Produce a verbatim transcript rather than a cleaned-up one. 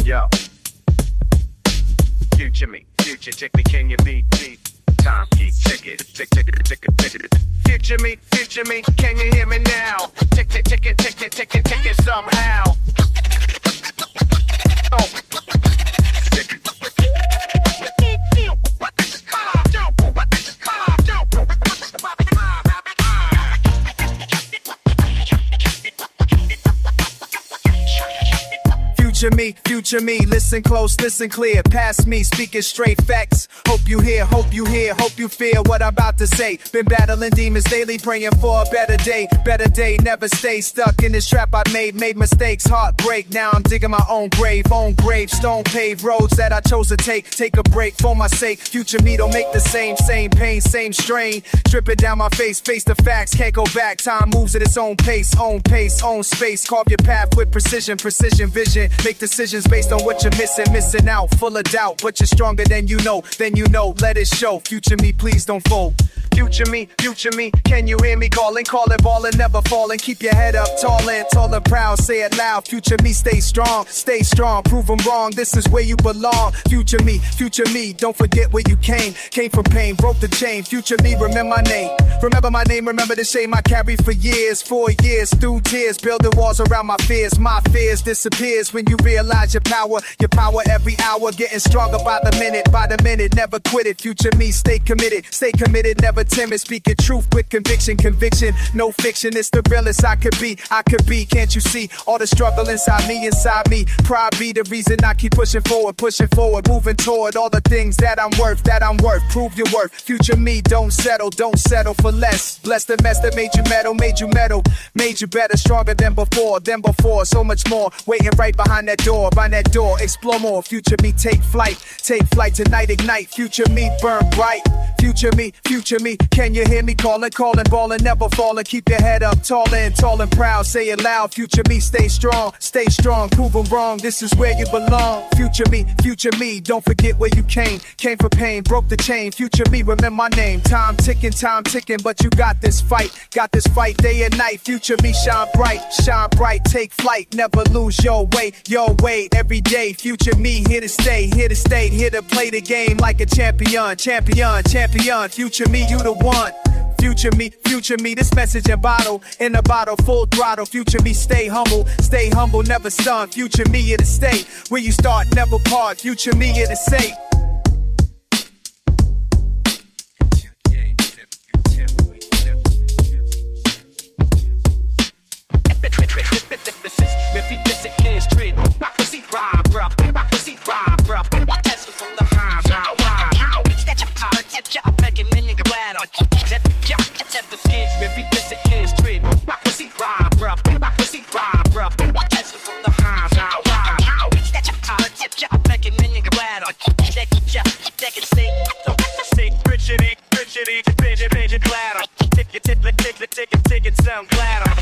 Yo, future me, future chick me, can you beat me? Time keep ticking, tick tick tick tick tick. Future me, future me, can you hear me now? Tick tick tick tick tick tick tick tick somehow. Oh. Future me, future me, listen close, listen clear. Past me, speaking straight facts. Hope you hear, hope you hear, hope you feel what I'm about to say. Been battling demons daily, praying for a better day. Better day, never stay stuck in this trap I made. Made mistakes, heartbreak. Now I'm digging my own grave, own grave. Stone paved roads that I chose to take. Take a break for my sake. Future me don't make the same, same pain, same strain. Dripping down my face, face the facts, can't go back. Time moves at its own pace, own pace, own space. Carve your path with precision, precision vision. Make decisions based on what you're missing, missing out, full of doubt. But you're stronger than you know, then you know, let it show. Future me, please don't fold. Future me, future me, can you hear me calling, calling, ballin', never falling. Keep your head up, tall and tall and proud, say it loud. Future me, stay strong, stay strong, prove them wrong, this is where you belong. Future me, future me, don't forget where you came. Came from pain, broke the chain. Future me, remember my name. Remember my name, remember the shame I carried for years. Four years, through tears, building walls around my fears. My fears disappears when you realize your power. Your power every hour, getting stronger by the minute, by the minute. Never quit it, future me, stay committed. Stay committed, never timid, speaking truth with conviction, conviction, no fiction. It's the realest I could be, I could be. Can't you see all the struggle inside me, inside me? Pride be the reason I keep pushing forward, pushing forward, moving toward all the things that I'm worth, that I'm worth. Prove your worth. Future me, don't settle, don't settle for less. Bless the mess that made you metal, made you metal, made you better, stronger than before, than before. So much more waiting right behind that door, behind that door. Explore more. Future me, take flight, take flight tonight, ignite. Future me, burn bright. Future me, future me, can you hear me calling, calling, ballin', never falling. Keep your head up, tall and tall and proud. Say it loud. Future me, stay strong, stay strong. Prove them wrong. This is where you belong. Future me, future me, don't forget where you came. Came for pain, broke the chain. Future me, remember my name. Time ticking, time ticking, but you got this fight, got this fight day and night. Future me, shine bright, shine bright, take flight, never lose your way, your way every day. Future me, here to stay, here to stay, here to play the game like a champion, champion, champion. Future me, you the one. Future me, future me, this message in bottle, in a bottle, full throttle. Future me, stay humble, stay humble, never stun. Future me, here to stay, where you start, never part. Future me, here to say. Take it, take it, take it, take it, take it, sound glad.